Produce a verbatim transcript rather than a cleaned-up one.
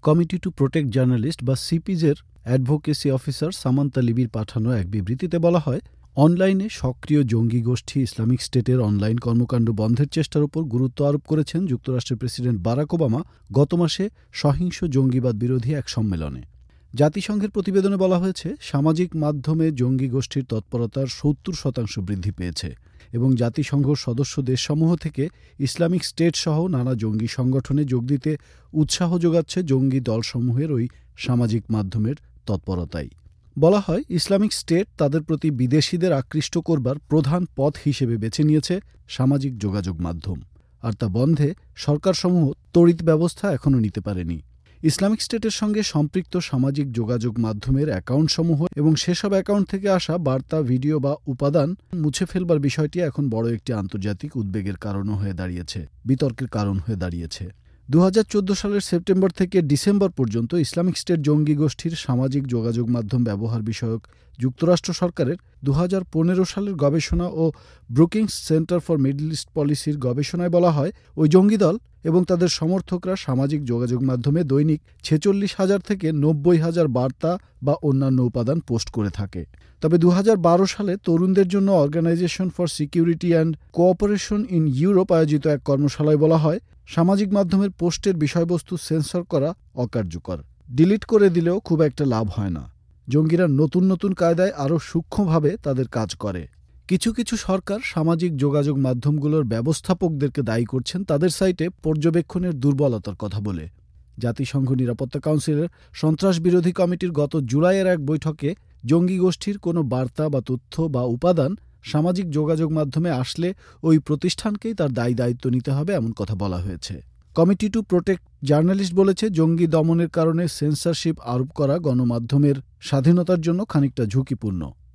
Committee to protect journalist বা সিপিজের advocacy officer Samantha লিবির পাঠানো এক বিবৃতিতে বলা হয়, অনলাইনে সক্রিয় জঙ্গি গোষ্ঠী ইসলামিক স্টেটের অনলাইন কর্মকাণ্ড বন্ধের চেষ্টার উপর গুরুত্ব আরোপ করেছেন যুক্তরাষ্ট্রের প্রেসিডেন্ট বারাক ওবামা গত মাসে সহিংস জঙ্গিবাদ বিরোধী এক সম্মেলনে। জাতিসংঘের প্রতিবেদনে বলা হয়েছে, সামাজিক মাধ্যমে জঙ্গি গোষ্ঠীর তৎপরতার সত্তর শতাংশ বৃদ্ধি পেয়েছে এবং জাতিসংঘ সদস্য দেশসমূহ থেকে ইসলামিক স্টেট সহ নানা জঙ্গি সংগঠনে যোগ দিতে উৎসাহ যোগাচ্ছে জঙ্গি দলসমূহের ওই সামাজিক মাধ্যমের তৎপরতাই। বলা হয়, ইসলামিক স্টেট তাদের প্রতি বিদেশিদের আকৃষ্ট করবার প্রধান পথ হিসেবে বেছে নিয়েছে সামাজিক যোগাযোগ মাধ্যম, আর তা বন্ধে সরকারসমূহ তড়িৎ ব্যবস্থা এখনও নিতে পারেনি। ইসলামিক স্টেটের সঙ্গে সম্পৃক্ত সামাজিক যোগাযোগ মাধ্যমের অ্যাকাউন্টসমূহ এবং সেসব অ্যাকাউন্ট থেকে আসা বার্তা, ভিডিও বা উপাদান মুছে ফেলবার বিষয়টি এখন বড় একটি আন্তর্জাতিক উদ্বেগের কারণও হয়ে দাঁড়িয়েছে, বিতর্কের কারণ হয়ে দাঁড়িয়েছে। দু হাজার চোদ্দ সালের সেপ্টেম্বর থেকে ডিসেম্বর পর্যন্ত ইসলামিক স্টেট জঙ্গি গোষ্ঠীর সামাজিক যোগাযোগ মাধ্যম ব্যবহার বিষয়ক যুক্তরাষ্ট্র সরকারের দু হাজার পনেরো সালের গবেষণা ও Brookings Center for Middle East পলিসির গবেষণায় বলা হয়, ওই জঙ্গি দল এবং তাদের সমর্থকরা সামাজিক যোগাযোগ মাধ্যমে দৈনিক ছেচল্লিশ হাজার থেকে নব্বই হাজার বার্তা বা অন্যান্য উপাদান পোস্ট করে থাকে। তবে দু হাজার বারো সালে তরুণদের জন্য Organization for Security and Cooperation in Europe আয়োজিত এক কর্মশালায় বলা হয়, সামাজিক মাধ্যমের পোস্টের বিষয়বস্তু সেন্সর করা অকার্যকর। ডিলিট করে দিলেও খুব একটা লাভ হয় না। জঙ্গিরা নতুন নতুন কায়দায় আরও সূক্ষ্মভাবে তাদের কাজ করে। কিছু কিছু সরকার সামাজিক যোগাযোগ মাধ্যমগুলোর ব্যবস্থাপকদেরকে দায়ী করছেন তাদের সাইটে পর্যবেক্ষণের দুর্বলতার কথা বলে। জাতিসংঘ নিরাপত্তা কাউন্সিলের সন্ত্রাস বিরোধী কমিটির গত জুলাইয়ের এক বৈঠকে জঙ্গি গোষ্ঠীর কোনো বার্তা বা তথ্য বা উপাদান সামাজিক যোগাযোগ মাধ্যমে আসলে ওই প্রতিষ্ঠানকেই তার দায়ী দায়িত্ব নিতে হবে এমন কথা বলা হয়েছে। কমিটি টু প্রোটেক্ট জার্নালিস্ট বলেছে, জঙ্গি দমনের কারণে সেন্সরশিপ আরোপ করা গণমাধ্যমের স্বাধীনতার জন্য খানিকটা ঝুঁকিপূর্ণ।